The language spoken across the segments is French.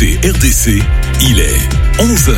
écoutez RDC, il est 11h.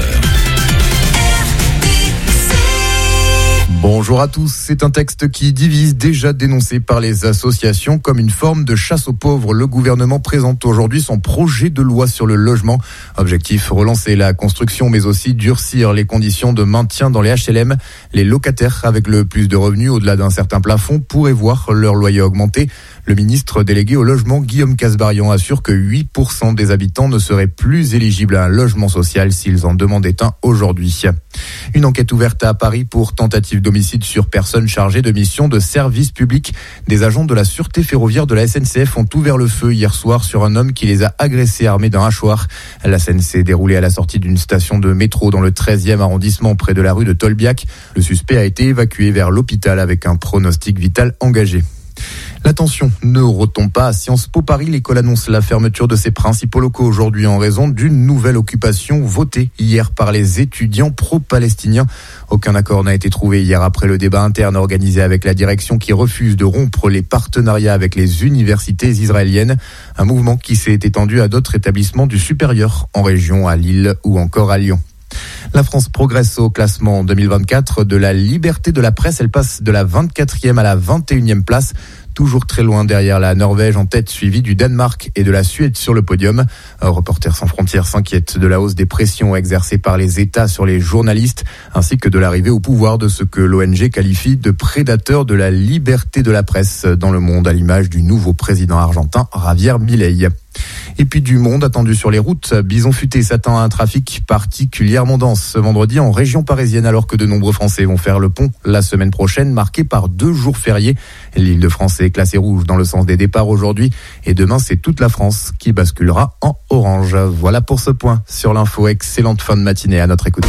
Bonjour à tous, c'est un texte qui divise, déjà dénoncé par les associations comme une forme de chasse aux pauvres. Le gouvernement présente aujourd'hui son projet de loi sur le logement. Objectif, relancer la construction mais aussi durcir les conditions de maintien dans les HLM. Les locataires avec le plus de revenus au-delà d'un certain plafond pourraient voir leur loyer augmenter. Le ministre délégué au logement, Guillaume Kasbarian, assure que 8% des habitants ne seraient plus éligibles à un logement social s'ils en demandaient un aujourd'hui. Une enquête ouverte à Paris pour tentative d'homicide sur personne chargée de mission de service public. Des agents de la sûreté ferroviaire de la SNCF ont ouvert le feu hier soir sur un homme qui les a agressés armé d'un hachoir. La scène s'est déroulée à la sortie d'une station de métro dans le 13e arrondissement près de la rue de Tolbiac. Le suspect a été évacué vers l'hôpital avec un pronostic vital engagé. La tension ne retombe pas à Sciences Po Paris. L'école annonce la fermeture de ses principaux locaux aujourd'hui en raison d'une nouvelle occupation votée hier par les étudiants pro-palestiniens. Aucun accord n'a été trouvé hier après le débat interne organisé avec la direction qui refuse de rompre les partenariats avec les universités israéliennes. Un mouvement qui s'est étendu à d'autres établissements du supérieur en région, à Lille ou encore à Lyon. La France progresse au classement 2024 de la liberté de la presse. Elle passe de la 24e à la 21e place. Toujours très loin derrière la Norvège en tête, suivie du Danemark et de la Suède sur le podium. Reporters sans frontières s'inquiète de la hausse des pressions exercées par les États sur les journalistes, ainsi que de l'arrivée au pouvoir de ce que l'ONG qualifie de prédateurs de la liberté de la presse dans le monde, à l'image du nouveau président argentin Javier Milei. Et puis du monde attendu sur les routes. Bison Futé s'attend à un trafic particulièrement dense ce vendredi en région parisienne, alors que de nombreux Français vont faire le pont la semaine prochaine, marqué par 2 jours fériés. L'Île-de-France est classée rouge dans le sens des départs aujourd'hui, et demain c'est toute la France qui basculera en orange. Voilà pour ce point sur l'info. Excellente fin de matinée à notre écoute.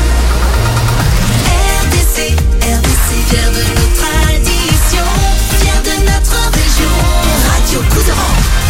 RDC, fier de nos traditions, fier de notre région. Radio Couserans.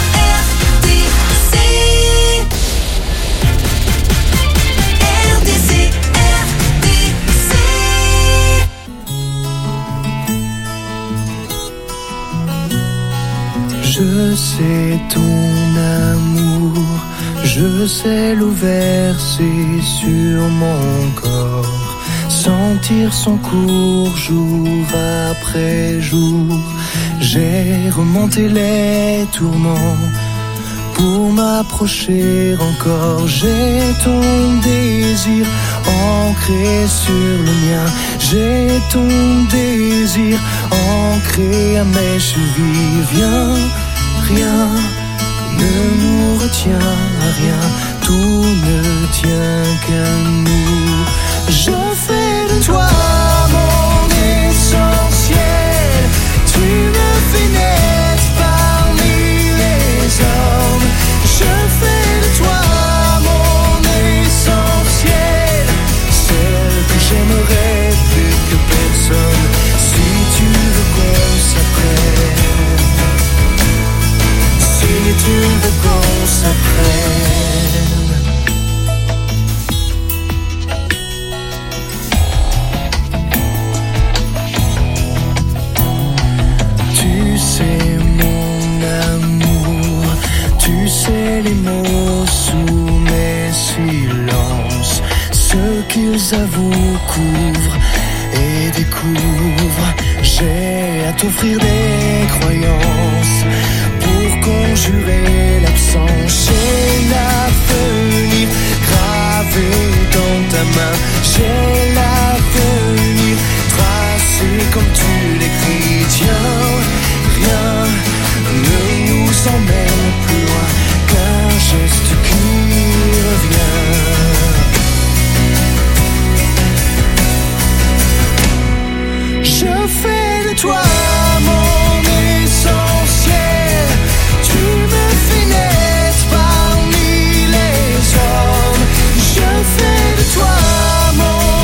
Je sais ton amour, je sais l'eau versée sur mon corps, sentir son cours jour après jour. J'ai remonté les tourments pour m'approcher encore. J'ai ton désir ancré sur le mien. J'ai ton désir ancré à mes chevilles. Viens, rien ne nous retient à rien. Tout ne tient qu'à nous. Je fais de toi mon essentiel. Tu me fais naître parmi les hommes. Je fais de toi mon essentiel, celle que j'aimerais plus que personne. Si tu veux qu'on s'apprenne, si tu veux qu'on s'apprenne. Tu sais mon amour, tu sais les mots sous mes silences, ce qu'ils avouent, couvrent et découvrent. J'ai à t'offrir des croyances pour conjurer l'absence. J'ai l'avenir gravé dans ta main. J'ai l'avenir tracé comme tu l'écris. Tiens, rien ne nous emmène plus loin qu'un geste qui revient. Je fais de toi mon essentiel. Tu me fais naître parmi les hommes. Je fais de toi mon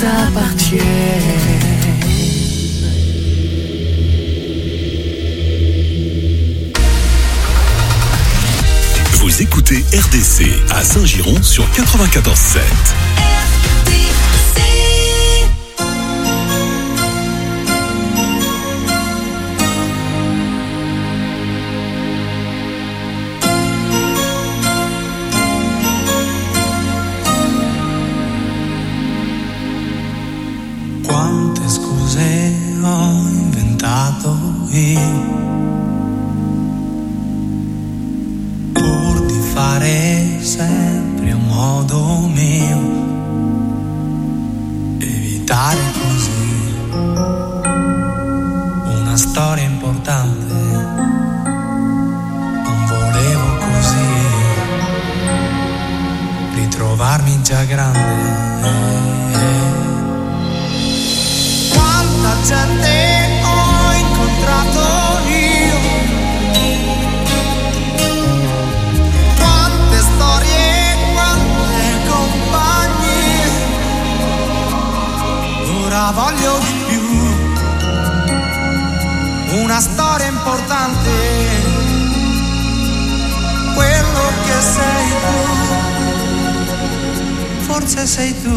nous appartiennent. Vous écoutez RDC à Saint-Giron sur 94.7. Quante scuse ho inventato io pur di fare sempre a modo mio, evitare così una storia importante. Non volevo così ritrovarmi già grande. Quanta gente ho incontrato io, quante storie, quante compagnie. Ora voglio di più, una storia importante. Quello che sei tu, forse sei tu.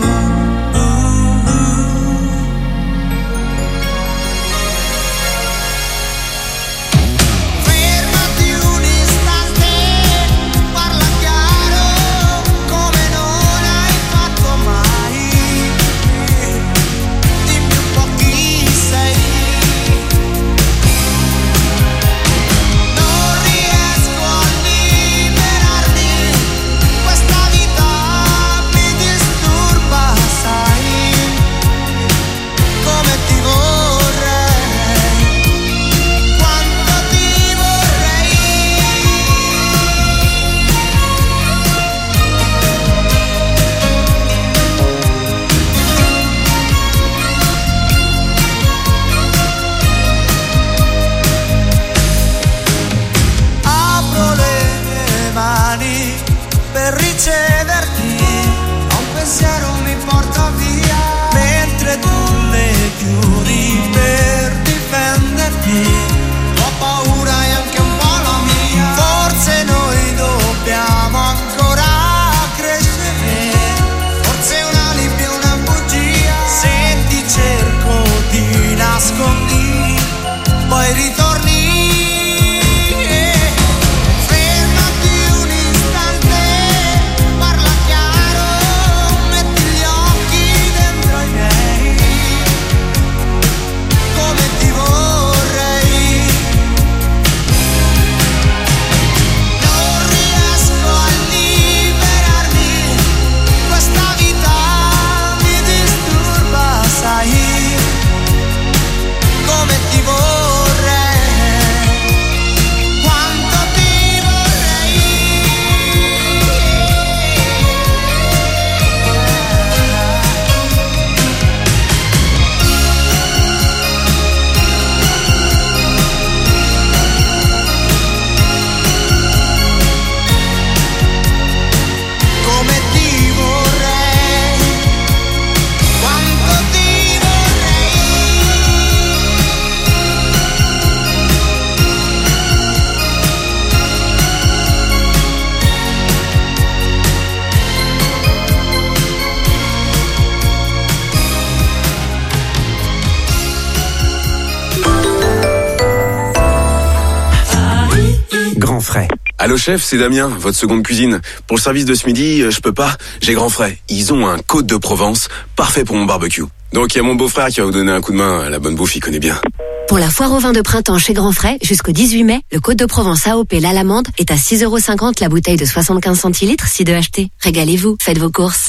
Allô chef, c'est Damien, votre seconde cuisine. Pour le service de ce midi, je peux pas, j'ai Grand Frais. Ils ont un Côte de Provence, parfait pour mon barbecue. Donc il y a mon beau-frère qui va vous donner un coup de main, la bonne bouffe, il connaît bien. Pour la foire au vin de printemps chez Grand Frais, jusqu'au 18 mai, le Côte de Provence AOP l'Alamande est à 6,50€ la bouteille de 75 centilitres si 2 achetés. Régalez-vous, faites vos courses.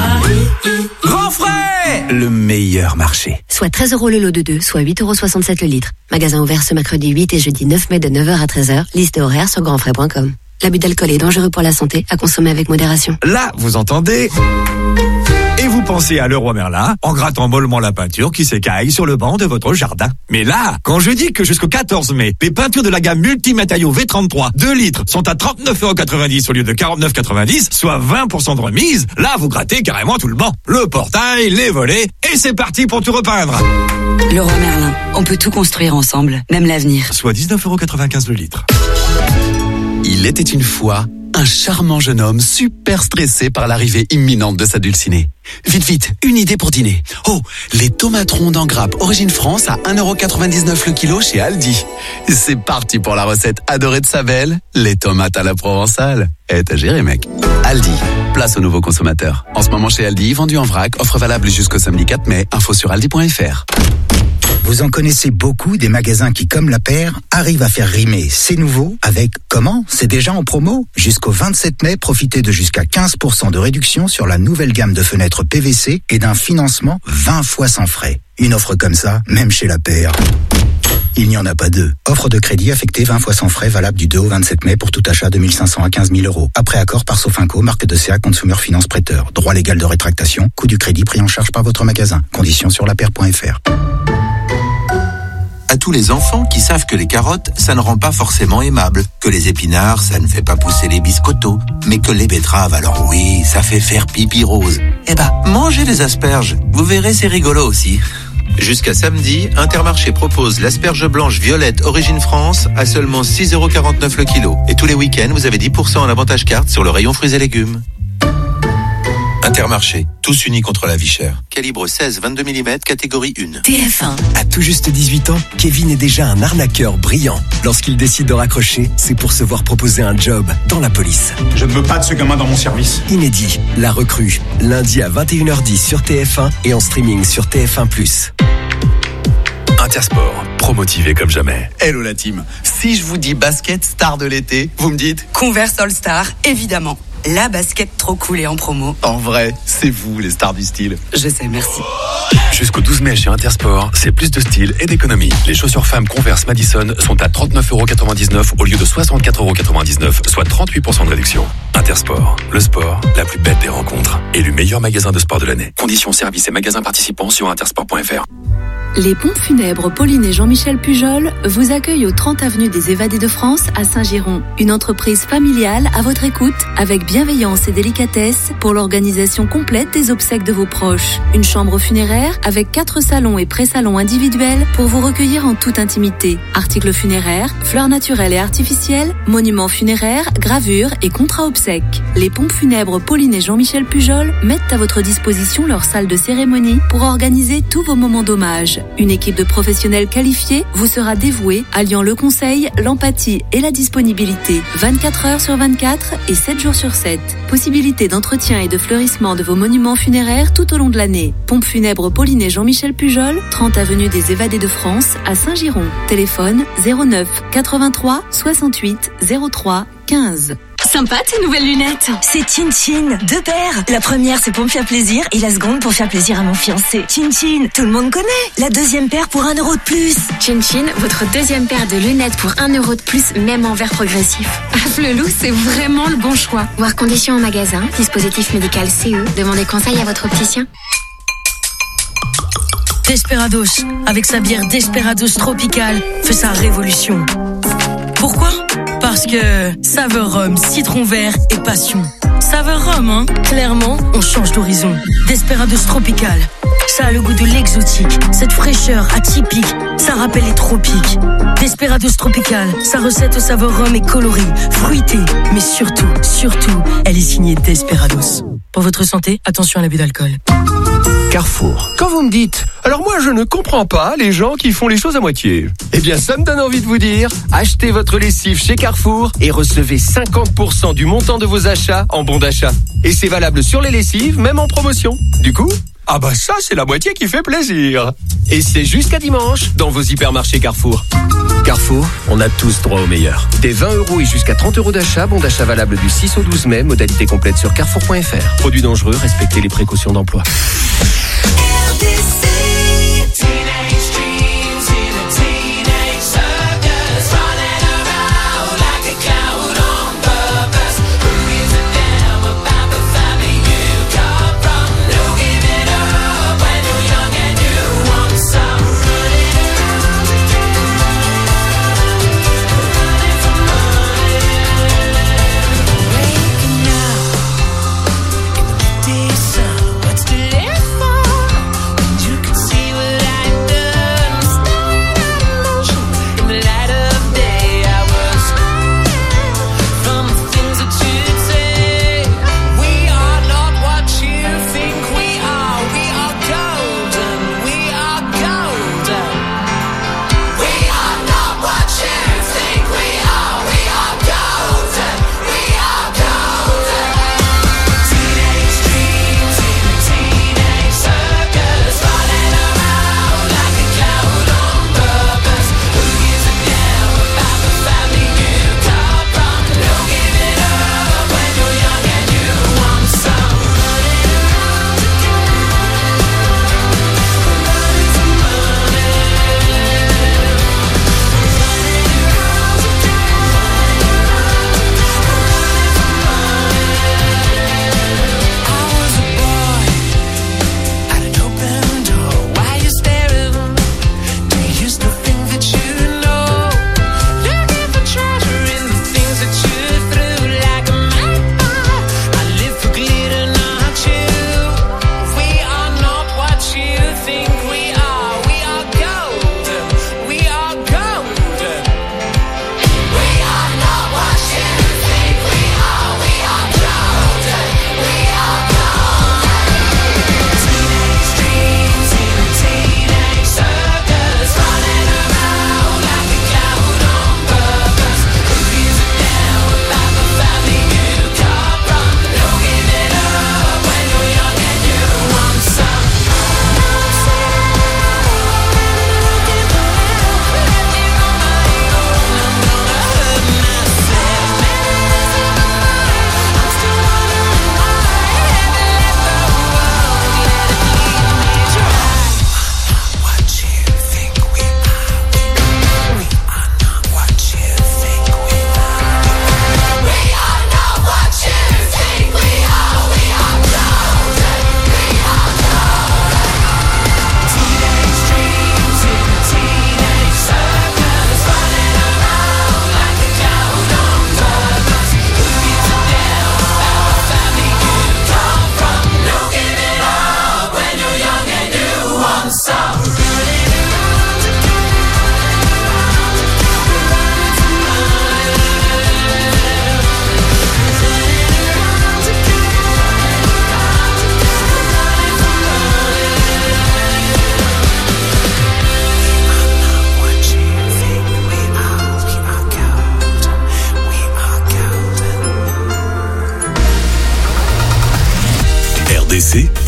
Grand Frais, le meilleur marché. Soit 13€ le lot de 2, soit 8,67€ le litre. Magasin ouvert ce mercredi 8 et jeudi 9 mai de 9h à 13h. Liste et horaire sur grandfrais.com. L'abus d'alcool est dangereux pour la santé, à consommer avec modération. Là, vous entendez ? Et vous pensez à Leroy Merlin en grattant mollement la peinture qui s'écaille sur le banc de votre jardin. Mais là, quand je dis que jusqu'au 14 mai, les peintures de la gamme Multimatériaux V33 2 litres sont à 39,90 € au lieu de 49,90 €, soit 20% de remise, là vous grattez carrément tout le banc. Le portail, les volets, et c'est parti pour tout repeindre. Leroy Merlin, on peut tout construire ensemble, même l'avenir. Soit 19,95 € le litre. Il était une fois un charmant jeune homme super stressé par l'arrivée imminente de sa dulcinée. Vite, une idée pour dîner. Oh, les tomates rondes en grappe Origine France à 1,99 € le kilo chez Aldi. C'est parti pour la recette adorée de sa belle, les tomates à la provençale. T'as géré, mec. Aldi, place aux nouveaux consommateurs. En ce moment chez Aldi, vendu en vrac, offre valable jusqu'au samedi 4 mai. Info sur aldi.fr. Vous en connaissez beaucoup des magasins qui, comme La Paire, arrivent à faire rimer c'est nouveau avec comment? C'est déjà en promo. Jusqu'au 27 mai, profitez de jusqu'à 15% de réduction sur la nouvelle gamme de fenêtres PVC et d'un financement 20 fois sans frais. Une offre comme ça, même chez La Paire, il n'y en a pas deux. Offre de crédit affectée 20 fois sans frais valable du 2 au 27 mai pour tout achat de 1 500 à 15 000 €. Après accord par Sofinco, marque de CA Consumer Finance Prêteur. Droit légal de rétractation, coût du crédit pris en charge par votre magasin. Conditions sur lapaire.fr. À tous les enfants qui savent que les carottes, ça ne rend pas forcément aimable, que les épinards, ça ne fait pas pousser les biscottos, mais que les betteraves, alors oui, ça fait faire pipi rose. Eh ben, mangez les asperges, vous verrez, c'est rigolo aussi. Jusqu'à samedi, Intermarché propose l'asperge blanche violette Origine France à seulement 6,49 € le kilo. Et tous les week-ends, vous avez 10% en avantage carte sur le rayon fruits et légumes. Intermarché, tous unis contre la vie chère. Calibre 16-22 mm, catégorie 1. TF1. À tout juste 18 ans, Kevin est déjà un arnaqueur brillant. Lorsqu'il décide de raccrocher, c'est pour se voir proposer un job dans la police. Je ne veux pas de ce gamin dans mon service. Inédit, La Recrue, lundi à 21h10 sur TF1 et en streaming sur TF1+. Intersport, promotivé comme jamais. Hello la team. Si je vous dis basket star de l'été, vous me dites Converse All Star, évidemment. La basket trop cool et en promo. En vrai, c'est vous les stars du style. Je sais, merci. Jusqu'au 12 mai chez Intersport, c'est plus de style et d'économie. Les chaussures femmes Converse Madison sont à 39,99 € au lieu de 64,99 €, soit 38% de réduction. Intersport, le sport, la plus belle des rencontres. Élu meilleur magasin de sport de l'année. Conditions, services et magasins participants sur intersport.fr. Les pompes funèbres Pauline et Jean-Michel Pujol vous accueillent au 30 avenue des Évadés de France à Saint-Giron. Une entreprise familiale à votre écoute avec bienveillance et délicatesse pour l'organisation complète des obsèques de vos proches. Une chambre funéraire avec 4 salons et pré-salons individuels pour vous recueillir en toute intimité. Articles funéraires, fleurs naturelles et artificielles, monuments funéraires, gravures et contrats obsèques. Les pompes funèbres Pauline et Jean-Michel Pujol mettent à votre disposition leur salle de cérémonie pour organiser tous vos moments d'hommage. Une équipe de professionnels qualifiés vous sera dévouée, alliant le conseil, l'empathie et la disponibilité. 24 heures sur 24 et 7 jours sur 7. Possibilité d'entretien et de fleurissement de vos monuments funéraires tout au long de l'année. Pompes funèbres Pauline et Jean-Michel Pujol, 30 avenue des Évadés de France à Saint-Giron. Téléphone 09 83 68 03 15. Sympa tes nouvelles lunettes. C'est Chin Chin, 2 paires. La première c'est pour me faire plaisir et la seconde pour faire plaisir à mon fiancé. Chin Chin, tout le monde connaît. La deuxième paire pour 1 € de plus. Chin Chin, votre deuxième paire de lunettes pour 1 € de plus, même en verre progressif. Flelou, c'est vraiment le bon choix. Voir conditions en magasin, dispositif médical CE, demandez conseil à votre opticien. Desperados, avec sa bière Desperados Tropical, fait sa révolution. Pourquoi ? Parce que saveur rhum, citron vert et passion. Saveur rhum, hein ? Clairement, on change d'horizon. Desperados Tropical, ça a le goût de l'exotique. Cette fraîcheur atypique, ça rappelle les tropiques. Desperados Tropical, sa recette au saveur rhum est colorée, fruitée, mais surtout, elle est signée Desperados. Pour votre santé, attention à l'abus d'alcool. Carrefour. Quand vous me dites, alors moi je ne comprends pas les gens qui font les choses à moitié. Eh bien ça me donne envie de vous dire, achetez votre lessive chez Carrefour et recevez 50% du montant de vos achats en bon d'achat. Et c'est valable sur les lessives, même en promotion. Du coup, ah bah ça c'est la moitié qui fait plaisir. Et c'est jusqu'à dimanche dans vos hypermarchés Carrefour. Carrefour, on a tous droit au meilleur. Des 20 € et jusqu'à 30 € d'achat, bon d'achat valable du 6 au 12 mai, modalité complète sur carrefour.fr. Produits dangereux, respectez les précautions d'emploi.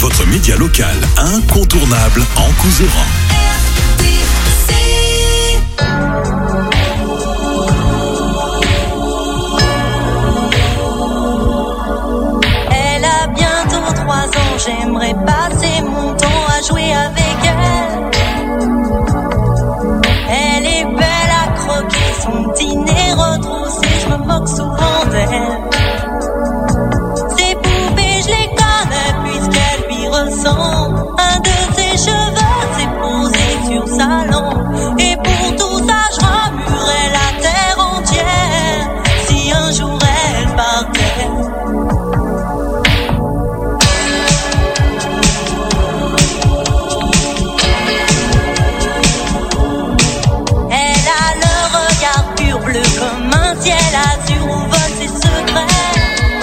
votre média local incontournable en Couserans. Elle a bientôt 3 ans, j'aimerais passer mon temps à jouer avec elle. Elle est belle à croquer, son petit nez retroussé, je me moque souvent d'elle. Ses poupées, je les connais puisqu'elle lui ressemble. Un de ses cheveux s'est posé sur sa langue. Et pour tout ça, je remuerais la terre entière si un jour elle partait. Comme un ciel azur où volent ses secrets.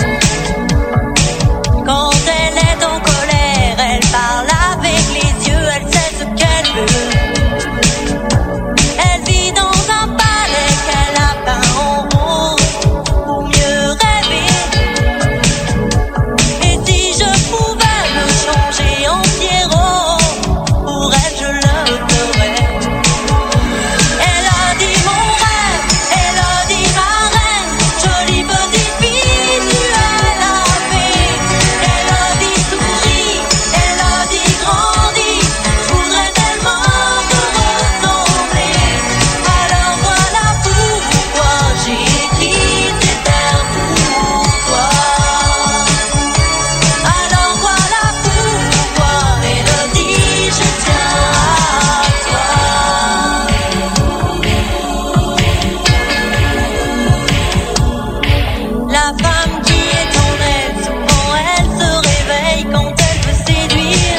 Quand elle est en colère, elle parle avec les yeux, elle sait ce qu'elle veut. Elle vit dans un palais qu'elle a peint en rose, pour mieux rêver. Et si je pouvais me changer en Pierrot, pour elle je le ferais. Elle a dit mon rêve, elle a dit ma reine, jolie petite fille, tu es la paix. Elle a dit souris, elle a dit grandis, je voudrais tellement te ressembler. Alors voilà pourquoi j'ai écrit ces vers pour toi. Alors voilà pourquoi, Élodie, je tiens à toi. La femme qui est en elle, souvent elle se réveille quand elle veut séduire.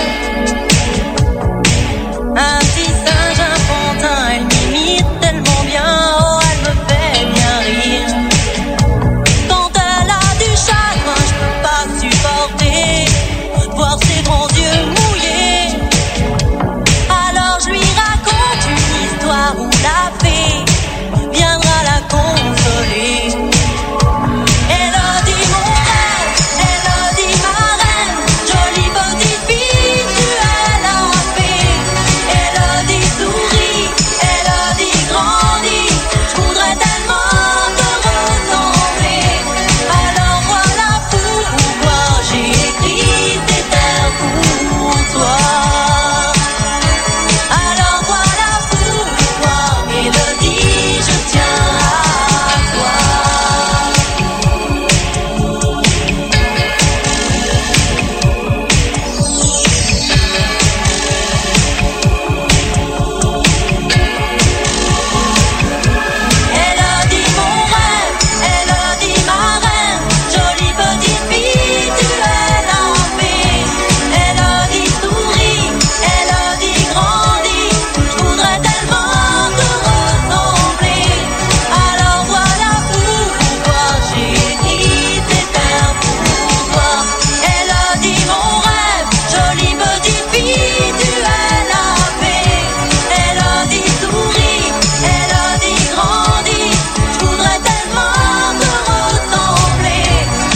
Un petit singe enfantin, elle m'imite tellement bien, oh elle me fait bien rire. Quand elle a du chagrin, je peux pas supporter voir ses grands yeux mouillés. Alors je lui raconte une histoire où la fée viendra la consoler. Elle a dit mon rêve, elle a dit ma reine, jolie petite fille, tu es la paix. Elle a dit souris, elle a dit grandis, je voudrais tellement te ressembler. Alors voilà pourquoi j'ai écrit ces vers pour toi. Alors voilà pourquoi, Élodie, je tiens à toi. Elle a dit mon rêve, elle a dit ma reine, jolie petite fille, tu es la paix. Elle a dit souris, elle a dit grandis, je voudrais tellement te ressembler. Alors voilà pourquoi j'ai écrit ces vers pour toi. Elle a dit mon rêve, jolie petite fille, tu es la paix. Elle a dit souris, elle a dit grandis, je voudrais tellement te ressembler.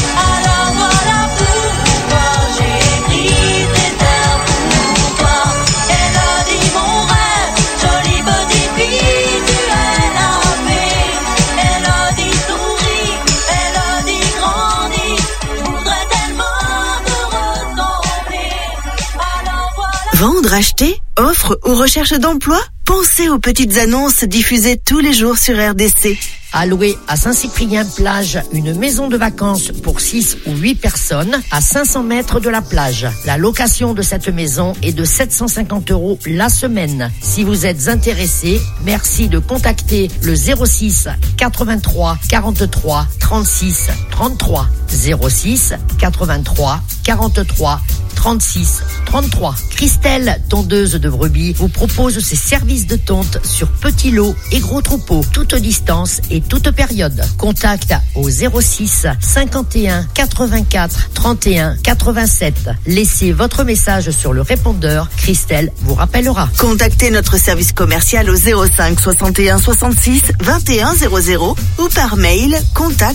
Alors voilà pourquoi j'ai écrit ces vers pour toi. Elle a dit mon rêve, jolie petite fille, tu es la paix. Elle a dit souris, elle a dit grandis, je voudrais tellement te ressembler. Alors voilà. Vendre, acheter, offre ou recherche d'emploi? Pensez aux petites annonces diffusées tous les jours sur RDC. À louer à Saint-Cyprien-Plage une maison de vacances pour 6 ou 8 personnes à 500 mètres de la plage. La location de cette maison est de 750 € la semaine. Si vous êtes intéressé, merci de contacter le 06 83 43 36 33. 06 83 43 36 33. Christelle, tondeuse de brebis, vous propose ses services de tonte sur petits lots et gros troupeaux, toute distance et toute période. Contact au 06 51 84 31 87. Laissez votre message sur le répondeur. Christelle vous rappellera. Contactez notre service commercial au 05 61 66 21 00 ou par mail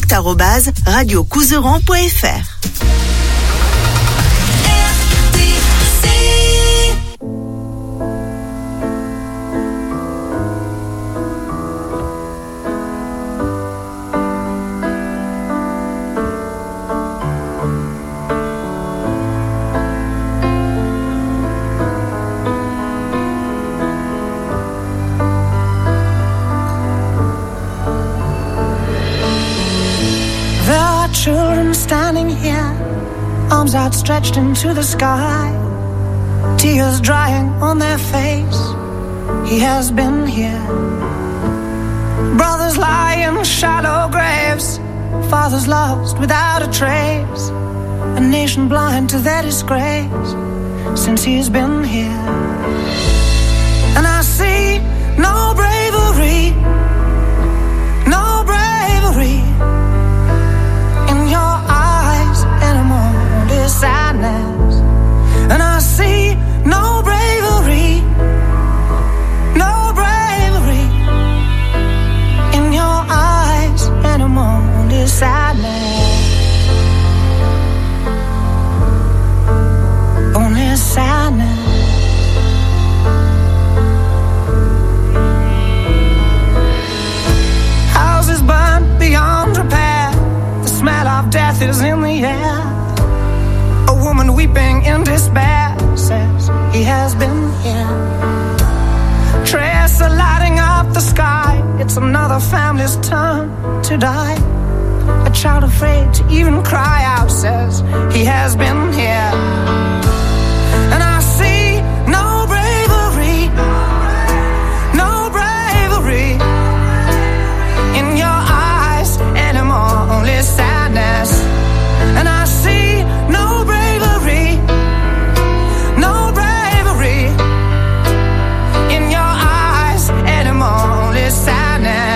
contact@radiocouserans.fr. lying here, arms outstretched into the sky, tears drying on their face. He has been here. Brothers lie in shallow graves, fathers lost without a trace, a nation blind to their disgrace since he's been here. And I see no bravery, no bravery in your eyes anymore. There's sadness. And I see no bravery, no bravery in your eyes anymore. There's sadness. Only sadness. Houses burnt beyond repair, the smell of death is in the air. A woman weeping in despair says he has been here. Trails are lighting up the sky, it's another family's turn to die. A child afraid to even cry out says he has been here. And I see no bravery, no bravery in your eyes anymore, only sadness. And I see no bravery, no bravery in your eyes anymore, only sadness.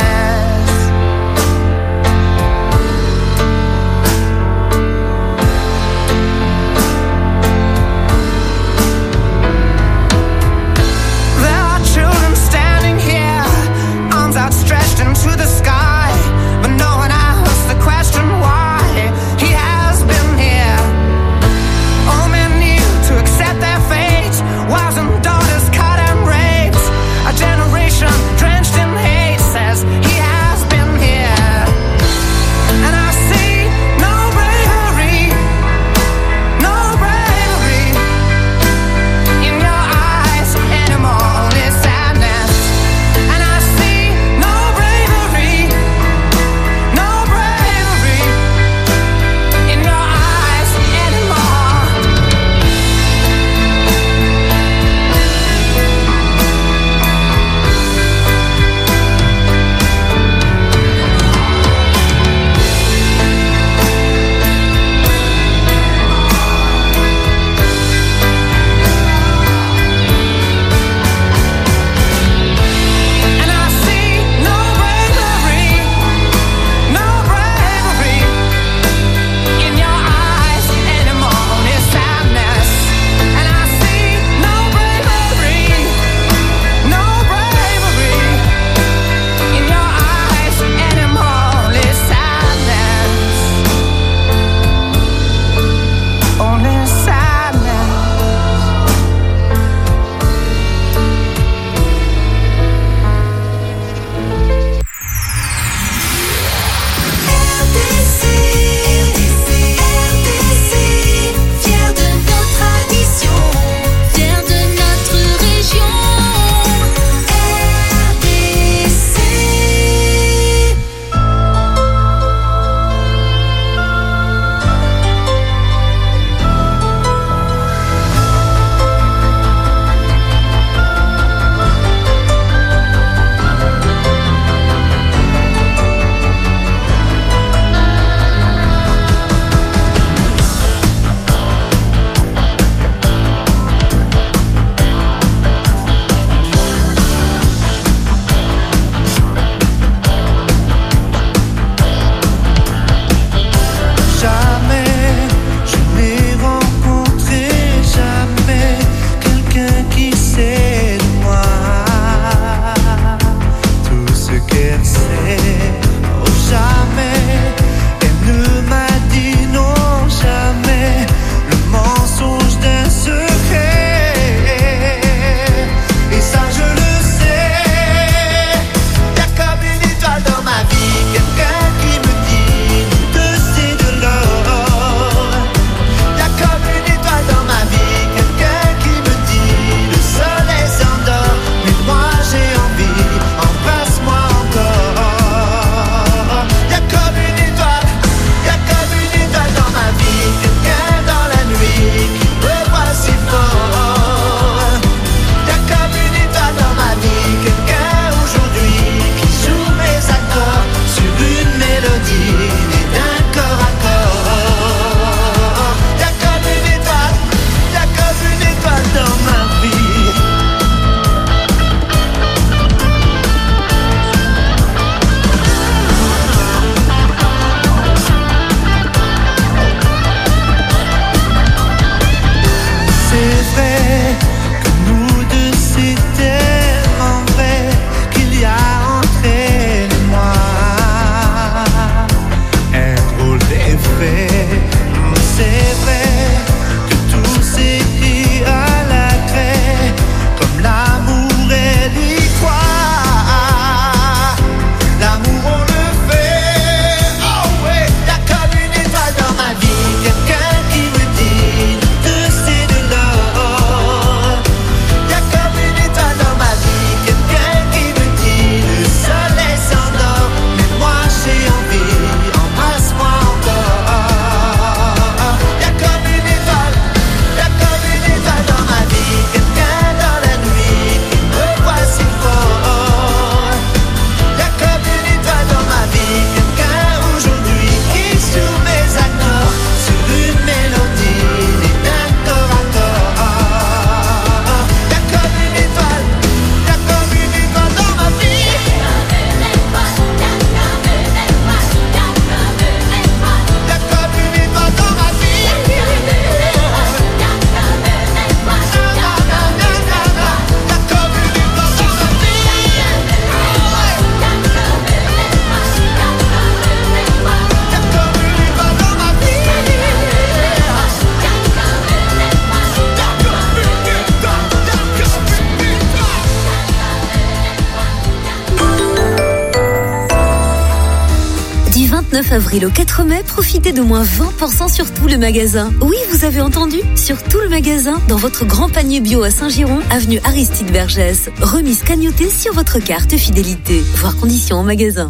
29 avril au 4 mai, profitez de moins 20% sur tout le magasin. Oui, vous avez entendu, sur tout le magasin, dans votre grand panier bio à Saint-Giron, avenue Aristide Vergès. Remise cagnotée sur votre carte fidélité. Voir conditions en magasin.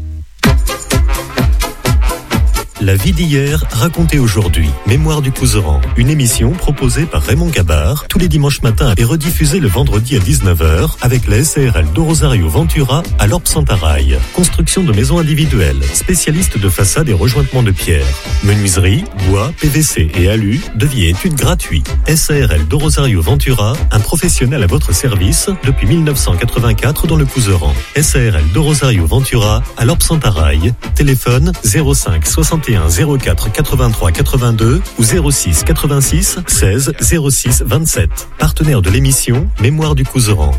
La vie d'hier, racontée aujourd'hui. Mémoire du Couserans. Une émission proposée par Raymond Gabard tous les dimanches matins et rediffusée le vendredi à 19h avec la SARL de Rosario Ventura à l'Orbe Santaraille. Construction de maisons individuelles. Spécialiste de façade et rejointement de pierre. Menuiserie, bois, PVC et alu. Devis et études gratuits. SARL de Rosario Ventura, un professionnel à votre service depuis 1984 dans le Couserans. SARL de Rosario Ventura à l'Orbe Santaraille. Téléphone 05 61 04 83 82 ou 06 86 16 06 27. Partenaire de l'émission Mémoire du Couserans.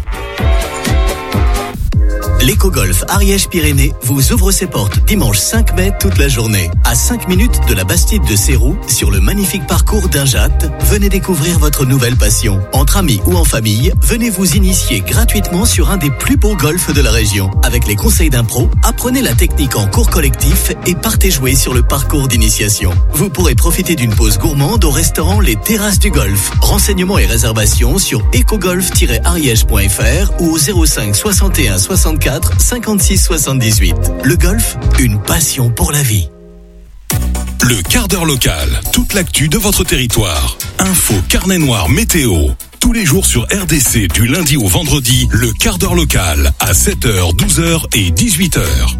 L'Éco-Golf Ariège-Pyrénées vous ouvre ses portes dimanche 5 mai toute la journée. À 5 minutes de la Bastide de Sérou, sur le magnifique parcours d'Injat, venez découvrir votre nouvelle passion. Entre amis ou en famille, venez vous initier gratuitement sur un des plus beaux golfs de la région. Avec les conseils d'un pro, apprenez la technique en cours collectif et partez jouer sur le parcours d'initiation. Vous pourrez profiter d'une pause gourmande au restaurant Les Terrasses du Golf. Renseignements et réservations sur ecogolf-ariège.fr ou au 05 61 64 56 78. Le golf, une passion pour la vie. Le quart d'heure local, toute l'actu de votre territoire. Info, carnet noir, météo. Tous les jours sur RDC du lundi au vendredi, le quart d'heure local à 7h, 12h et 18h.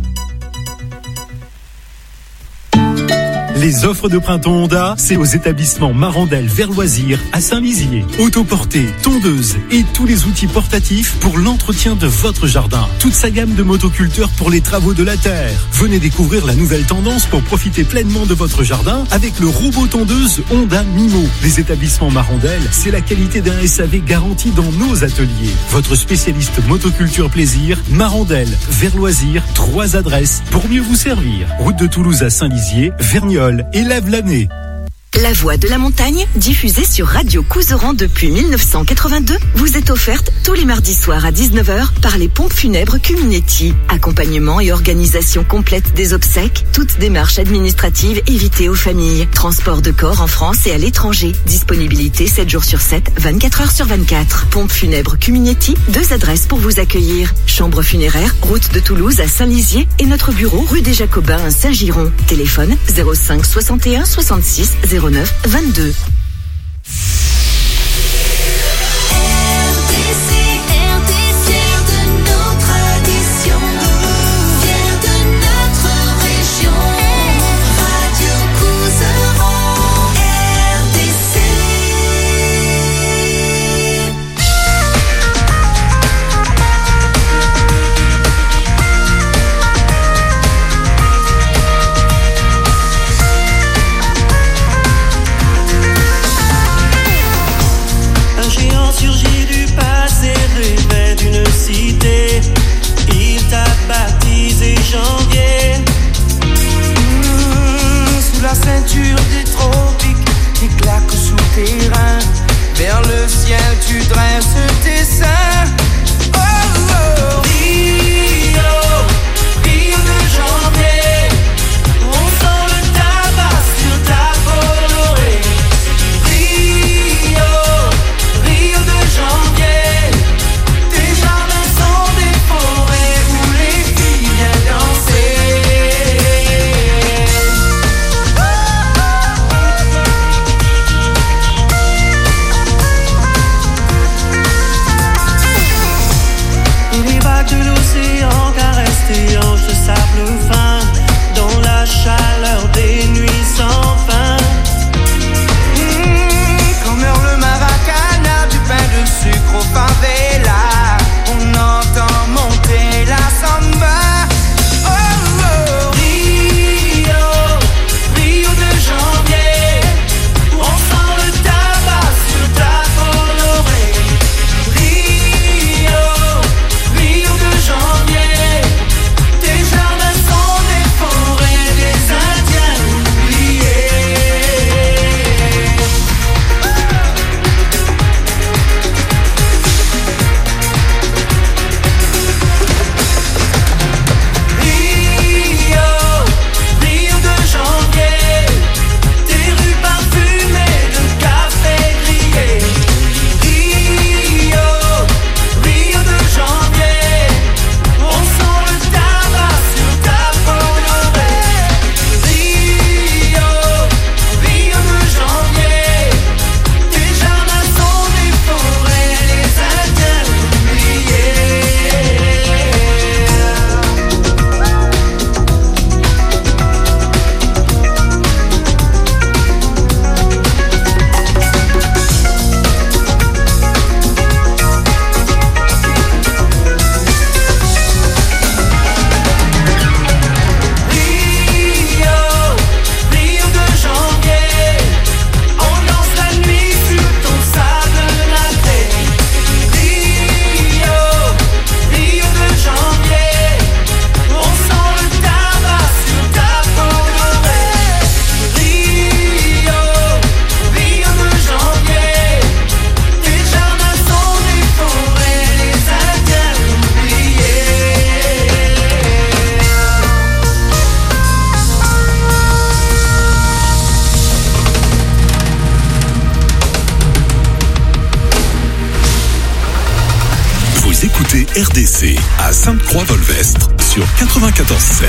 Les offres de printemps Honda, c'est aux établissements Marandel vers Loisirs à Saint-Lizier. Autoportée, tondeuse et tous les outils portatifs pour l'entretien de votre jardin. Toute sa gamme de motoculteurs pour les travaux de la terre. Venez découvrir la nouvelle tendance pour profiter pleinement de votre jardin avec le robot tondeuse Honda Mimo. Les établissements Marandel, c'est la qualité d'un SAV garanti dans nos ateliers. Votre spécialiste motoculture plaisir, Marandel vers Loisirs, 3 adresses pour mieux vous servir. Route de Toulouse à Saint-Lizier, Verniolle et Lève-l'année. La Voix de la Montagne, diffusée sur Radio Couserans depuis 1982, vous est offerte tous les mardis soirs à 19h par les pompes funèbres Cuminetti. Accompagnement et organisation complète des obsèques, toutes démarches administratives évitées aux familles. Transport de corps en France et à l'étranger. Disponibilité 7 jours sur 7, 24 heures sur 24. Pompes funèbres Cuminetti, 2 adresses pour vous accueillir. Chambre funéraire, route de Toulouse à Saint-Lizier et notre bureau rue des Jacobins à Saint-Giron. Téléphone 05 61 66 09 22. RDC à Sainte-Croix-Volvestre sur 94.7.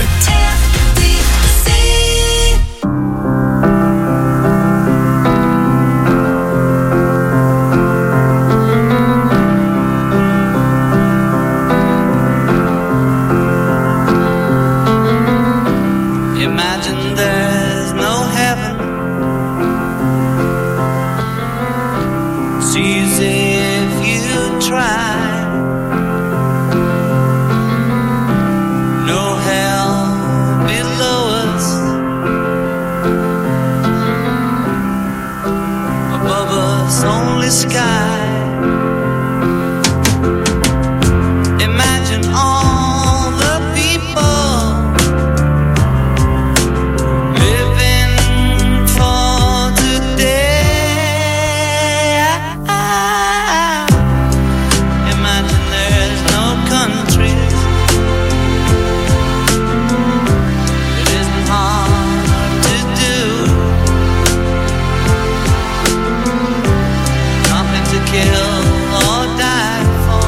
Imagine there's no heaven. It's easy if you try. No hell below us. Above us only sky. Imagine all the people living for today. Imagine there's no countries. It isn't hard to do. Nothing to kill or die for,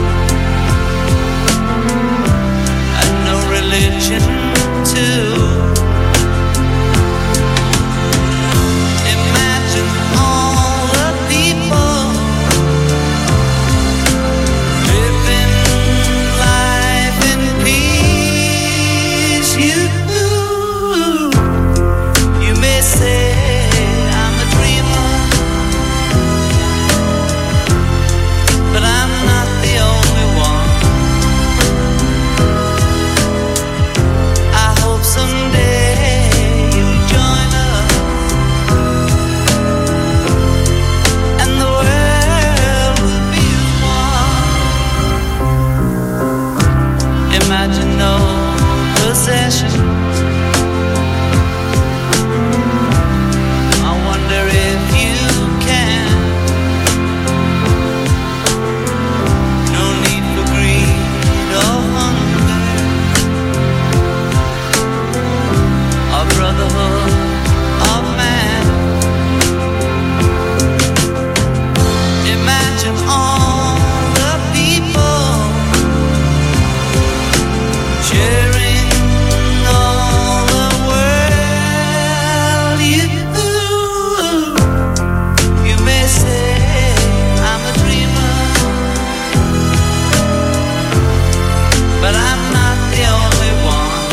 and no religion too. Imagine all the people living life in peace. You may say I'm a dreamer, but I'm not the only one. I hope someday you'll join us, and the world will be as one. Imagine no possessions. I wonder if you can. No need for greed or hunger, a brotherhood of man. Imagine all the people sharing all the world. You may say I'm a dreamer, but I'm not the only one.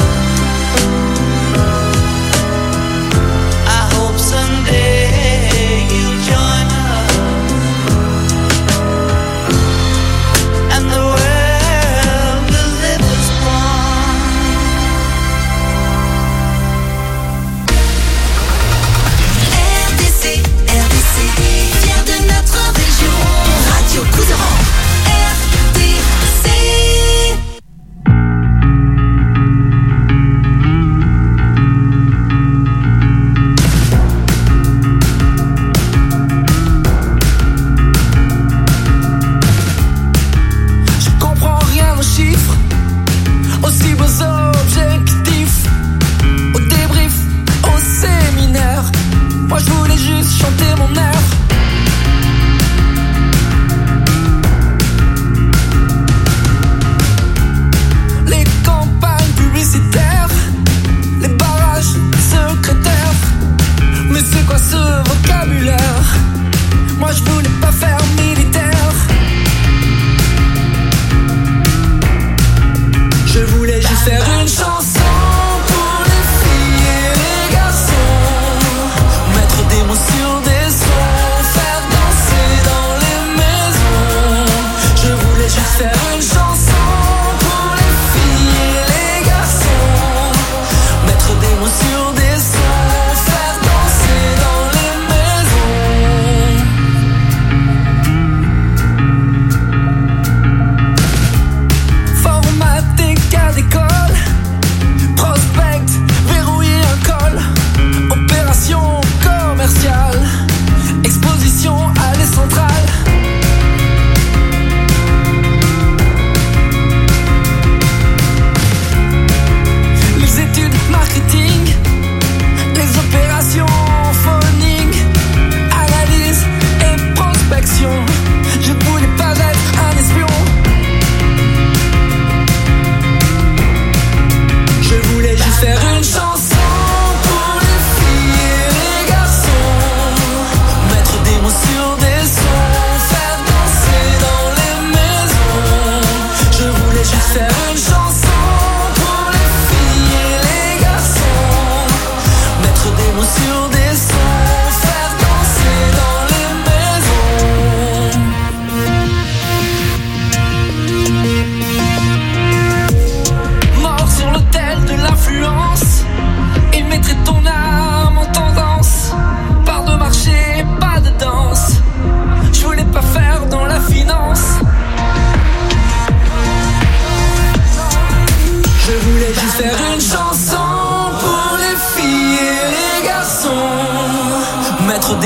I hope someday you'll join us, and the world will live as one.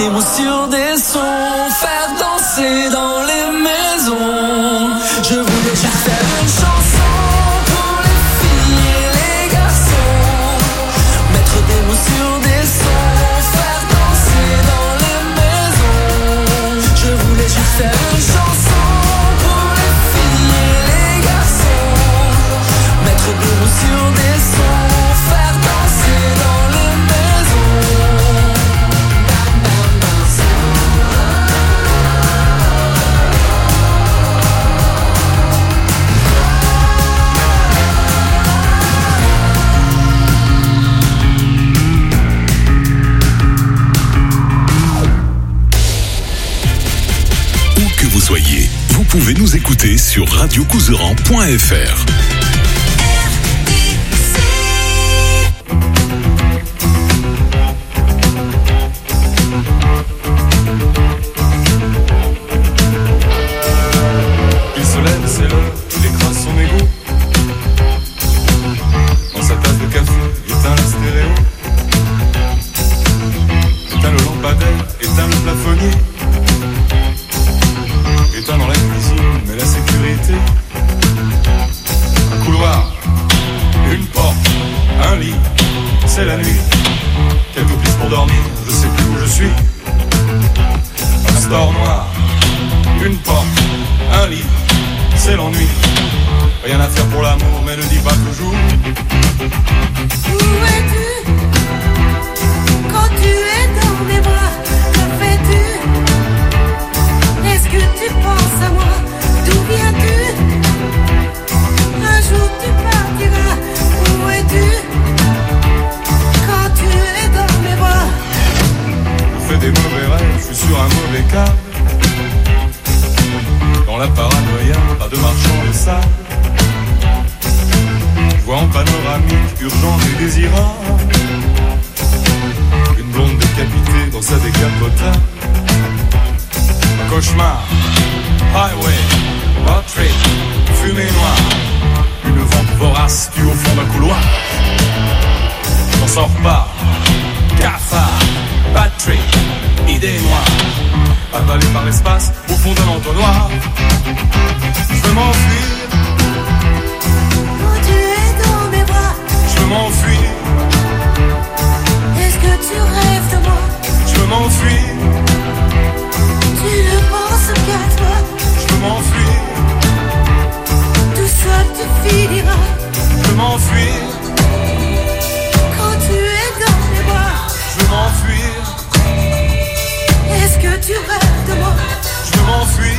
des mots sur des sons, faire danser dans les maisons. Je voulais juste faire une chanson pour les filles et les garçons, mettre des mots sur des sons, faire danser dans les maisons. Je voulais juste faire une chanson pour les filles et les garçons, mettre des mots sur des sons, faire danser dans les maisons. Vous soyez, vous pouvez nous écouter sur radiocouseran.fr. Il se lève, c'est l'heure, il écrase son égo. Dans sa tasse de café, éteint la stéréo. Éteint le lampadaire, éteint le plafonnier. Éteint dans la cuisine, mais la sécurité. Un couloir, une porte, un lit, c'est la nuit. Quelques pistes pour dormir, je sais plus où je suis. Un store noir, une porte, un lit, c'est l'ennui. Rien à faire pour l'amour, mais ne dis pas toujours. Où es-tu quand tu es dans mes bras? Que fais-tu? Est-ce que tu penses à moi? D'où viens-tu? Un jour tu partiras. Où es-tu quand tu es dans mes bras? Je fais des mauvais rêves, je suis sur un mauvais câble. Dans la paranoïa, pas de marchand de sable. Je vois en panoramique, urgente et désirable, une blonde décapitée dans sa décapotable. Un cauchemar, highway, road trip, fumée noire, une vente vorace tue au fond d'un couloir. J'en sors pas, cafard, bad trip, idée noire, avalée par l'espace au fond d'un entonnoir. Je veux m'enfuir, Quand tu es dans mes bras, je veux m'enfuir, est-ce que tu rêves de moi? je veux m'enfuir, Tu ne penses qu'à toi. je veux m'enfuir, Tout seul tu finiras. je veux m'enfuir, Quand tu es dans mes bras, je veux m'enfuir, est-ce que tu rêves de moi? je veux m'enfuir,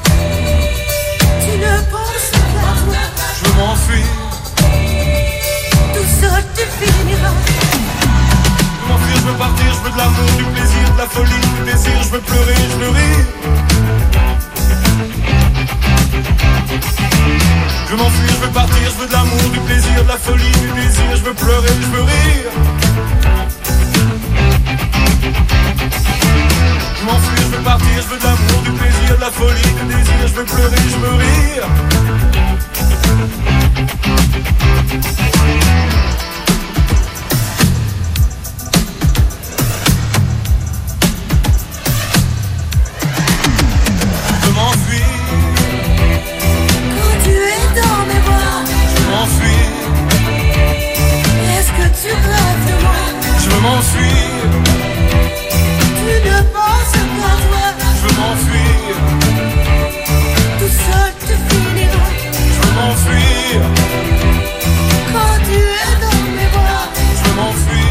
Tu ne penses qu'à toi. je veux m'enfuir, Tout seul tu finiras. je veux m'enfuir, je veux partir, je veux de l'amour, du plaisir, de la folie, du désir, je veux pleurer, je veux rire. Je veux m'enfuir, je veux partir, je veux de l'amour, du plaisir, de la folie, du désir, je veux pleurer, je veux rire. Je m'enfuis, je veux partir, je veux de l'amour, du plaisir, de la folie, du désir, je veux pleurer, je veux rire. Je m'enfuis, Quand tu es dans mes bras, je m'enfuis, est-ce que tu rêves de moi? je veux m'enfuir, Tu ne penses qu'à toi. je veux m'enfuir, Tout seul tu finiras. je veux m'enfuir, Quand tu es dans mes bras, je veux m'enfuir.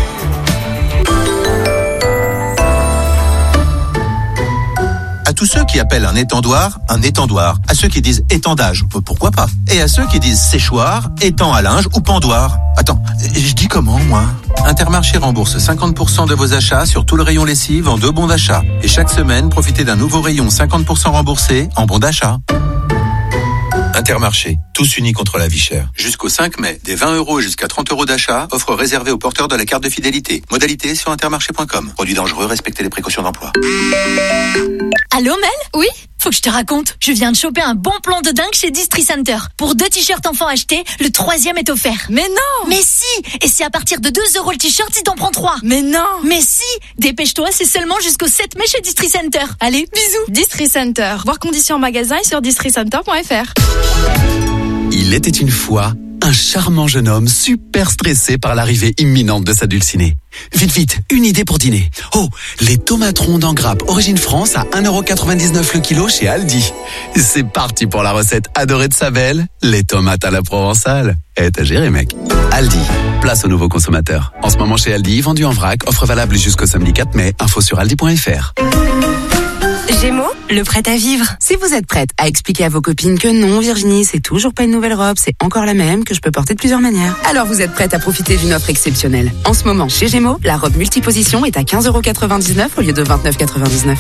À tous ceux qui appellent un étendoir, à ceux qui disent étendage, pourquoi pas, et à ceux qui disent séchoir, étang à linge ou pendoir. Attends, je dis comment, moi? Intermarché rembourse 50% de vos achats sur tout le rayon lessive en 2 bons d'achat. Et chaque semaine, profitez d'un nouveau rayon 50% remboursé en bons d'achat. Intermarché, tous unis contre la vie chère. Jusqu'au 5 mai, des 20 € jusqu'à 30 € d'achat, offre réservée aux porteurs de la carte de fidélité. Modalité sur intermarché.com. Produit dangereux, respectez les précautions d'emploi. Allô Mel? Oui? Faut que je te raconte. Je viens de choper un bon plan de dingue chez Distri Center. Pour 2 t-shirts enfants achetés, le 3e est offert. Mais non! Mais si! Et c'est à partir de 2 € le t-shirt si t'en prends 3. Mais non! Mais si! Dépêche-toi, c'est seulement jusqu'au 7 mai chez Distri Center. Allez, bisous! Distri Center. Voir conditions en magasin et sur districenter.fr. Il était une fois un charmant jeune homme super stressé par l'arrivée imminente de sa dulcinée. Vite, une idée pour dîner. Oh, les tomates rondes en grappe Origine France à 1,99 € le kilo chez Aldi. C'est parti pour la recette adorée de sa belle, les tomates à la provençale. T'as géré, mec. Aldi, place aux nouveaux consommateurs. En ce moment chez Aldi, vendu en vrac, offre valable jusqu'au samedi 4 mai. Info sur aldi.fr. Gémeaux, le prêt à vivre. Si vous êtes prête à expliquer à vos copines que non, Virginie, c'est toujours pas une nouvelle robe, c'est encore la même, que je peux porter de plusieurs manières, alors vous êtes prête à profiter d'une offre exceptionnelle. En ce moment, chez Gémeaux, la robe multiposition est à 15,99 € au lieu de 29,99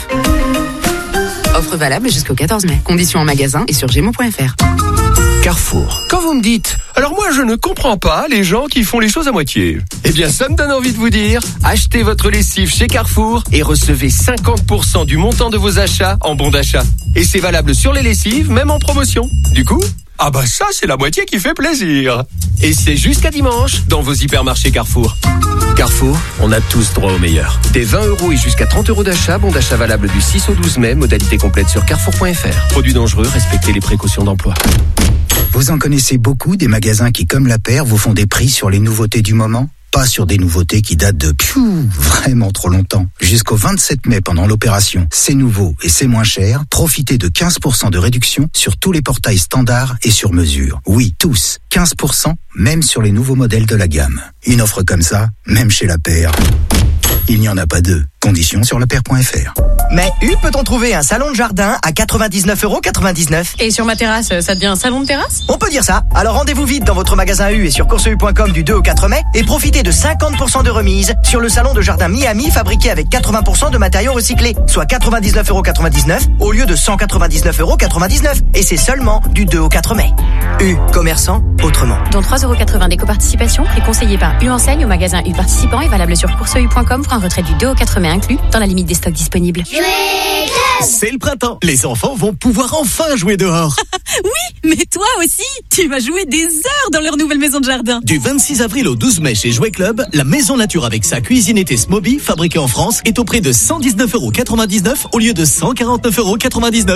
€. Offre valable jusqu'au 14 mai. Conditions en magasin et sur gémeaux.fr. Carrefour. Quand vous me dites, alors moi je ne comprends pas les gens qui font les choses à moitié. Eh bien ça me donne envie de vous dire, achetez votre lessive chez Carrefour et recevez 50% du montant de vos achats en bon d'achat. Et c'est valable sur les lessives, même en promotion. Du coup, ah bah ça c'est la moitié qui fait plaisir. Et c'est jusqu'à dimanche dans vos hypermarchés Carrefour. Carrefour, on a tous droit au meilleur. Des 20 € et jusqu'à 30 € d'achat, bon d'achat valable du 6 au 12 mai, modalité complète sur carrefour.fr. Produits dangereux, respectez les précautions d'emploi. Vous en connaissez beaucoup des magasins qui, comme la paire, vous font des prix sur les nouveautés du moment? Pas sur des nouveautés qui datent de vraiment trop longtemps. Jusqu'au 27 mai pendant l'opération C'est nouveau et c'est moins cher, profitez de 15% de réduction sur tous les portails standards et sur mesure. Oui, tous. 15%, même sur les nouveaux modèles de la gamme. Une offre comme ça, même chez la paire, il n'y en a pas deux. Conditions sur lapaire.fr. Mais U peut-on trouver un salon de jardin à 99,99 €? Et sur ma terrasse, ça devient un salon de terrasse? On peut dire ça. Alors rendez-vous vite dans votre magasin U et sur courseu.com du 2 au 4 mai et profitez de 50% de remise sur le salon de jardin Miami fabriqué avec 80% de matériaux recyclés, soit 99,99 € au lieu de 199,99 €. Et c'est seulement du 2 au 4 mai. U, commerçant autrement. Dont 3,80 € d'éco-participation, prix conseillé par U Enseigne au magasin U participant et valable sur courseu.com pour un retrait du 2 au 4 mai inclus dans la limite des stocks disponibles. C'est le printemps. Les enfants vont pouvoir enfin jouer dehors. Oui, mais toi aussi, tu vas jouer des heures dans leur nouvelle maison de jardin. Du 26 avril au 12 mai chez Jouet Club, la maison nature avec sa cuisine été Smoby, fabriquée en France, est au prix de 119,99 € au lieu de 149,99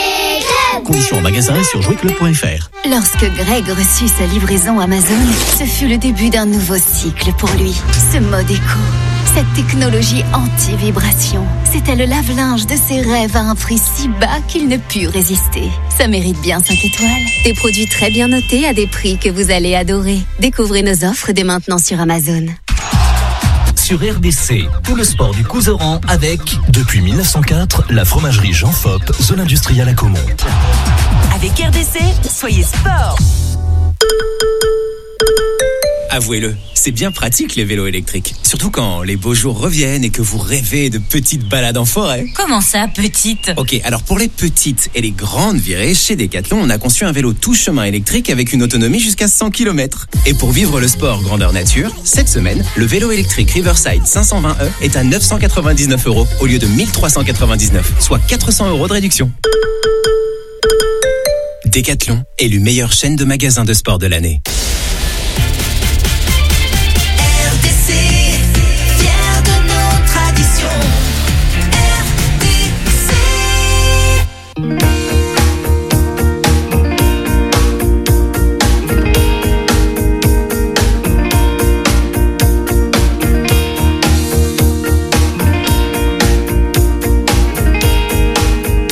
€. Conditions en magasin et sur jouetclub.fr. Lorsque Greg reçut sa livraison Amazon, ce fut le début d'un nouveau cycle pour lui. Ce mode éco, cette technologie anti-vibration, c'était le lave-linge de ses rêves à un prix si bas qu'il ne put résister. Ça mérite bien 5 étoiles. Des produits très bien notés à des prix que vous allez adorer. Découvrez nos offres dès maintenant sur Amazon. Sur RDC, tout le sport du Couserans avec, depuis 1904, la fromagerie Jean Fopp, zone industrielle à Caumont. Avec RDC, soyez sport. Avouez-le, c'est bien pratique les vélos électriques. Surtout quand les beaux jours reviennent et que vous rêvez de petites balades en forêt. Comment ça, petite? Ok, alors pour les petites et les grandes virées, chez Decathlon, on a conçu un vélo tout chemin électrique avec une autonomie jusqu'à 100 km. Et pour vivre le sport grandeur nature, cette semaine, le vélo électrique Riverside 520e est à 999 € au lieu de 1399, soit 400 € de réduction. Decathlon, élu meilleure chaîne de magasins de sport de l'année.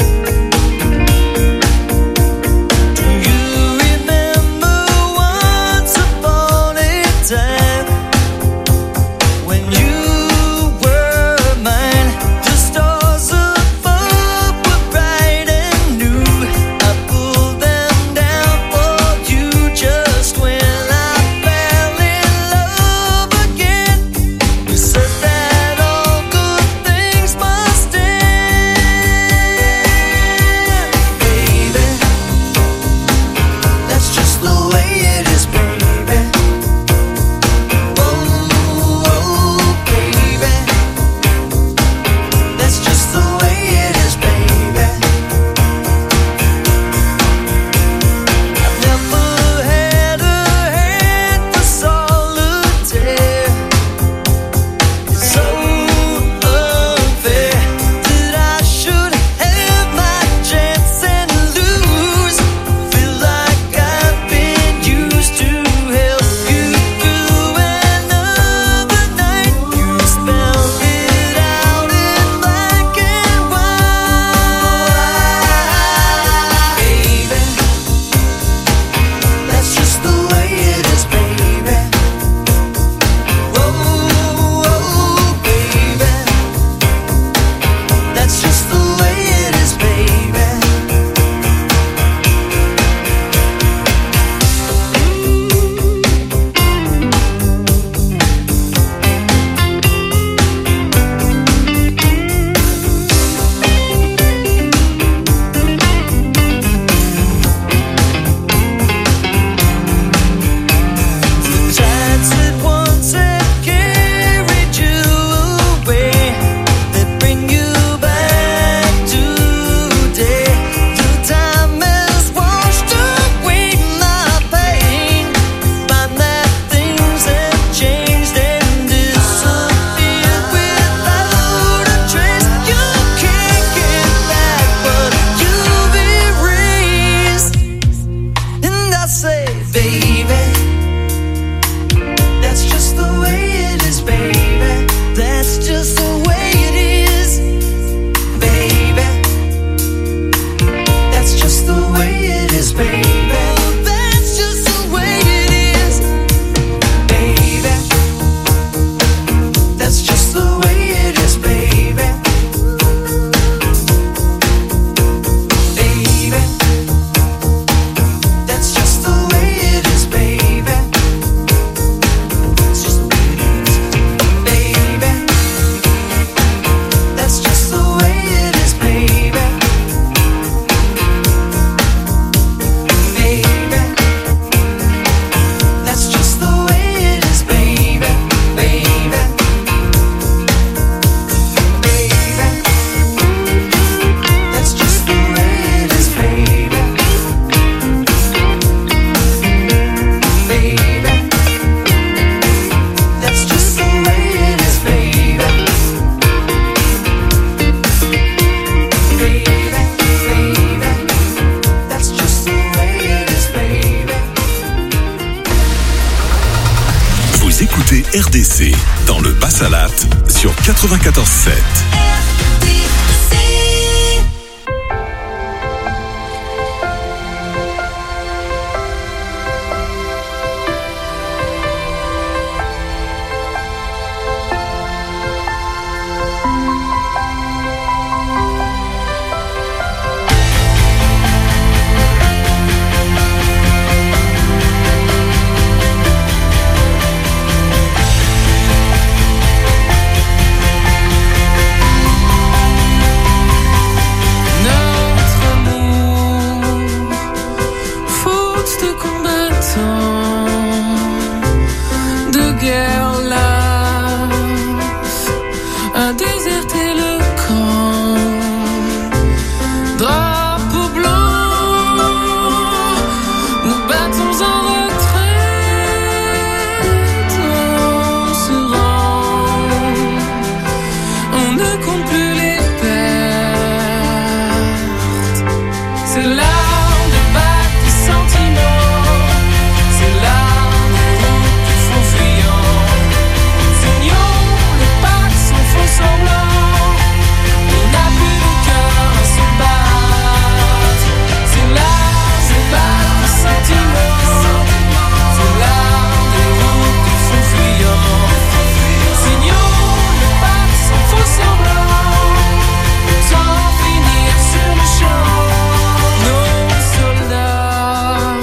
Remember one Vous écoutez RDC dans le Bas-Salat sur 94.7.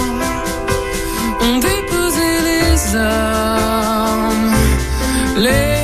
Les